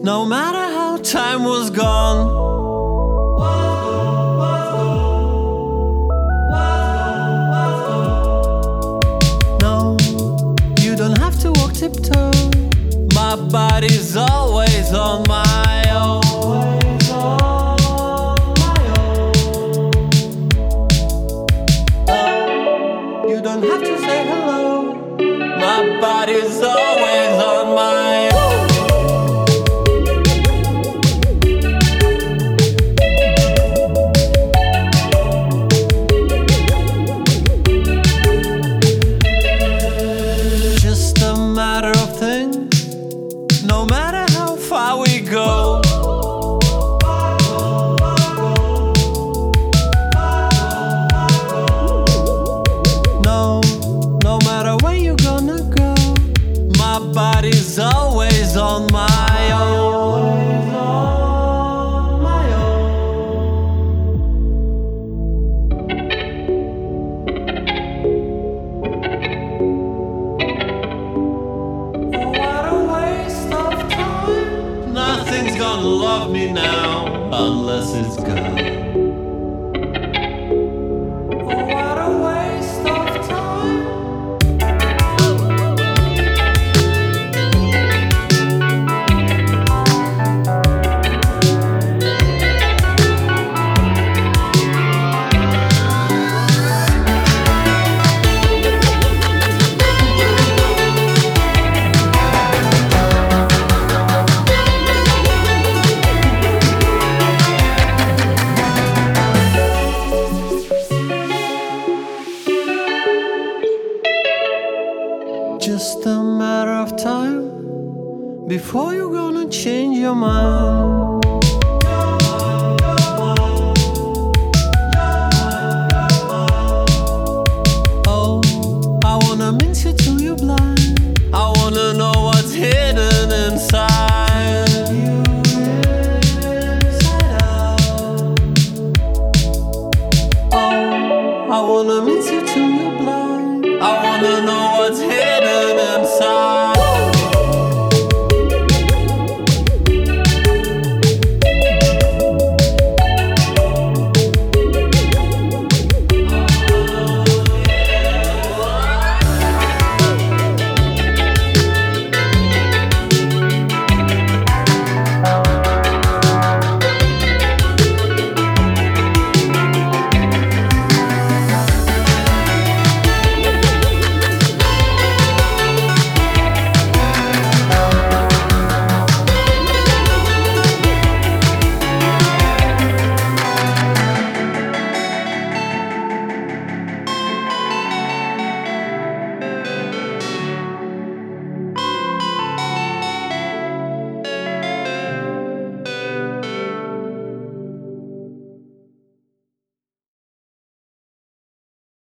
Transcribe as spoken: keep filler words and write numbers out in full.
No matter how time was gone. No, you don't have to walk tiptoe. My body's always on my own. Always on my own. No, you don't have to say hello. My body's always on my own. Just a matter of things, no matter how far we go. No, no matter where you're gonna go, my body's always on my own. Always on my own. What a waste of time. Nothing's gonna love me now unless it's God. What a waste of time. Just a matter of time before you're gonna change your mind.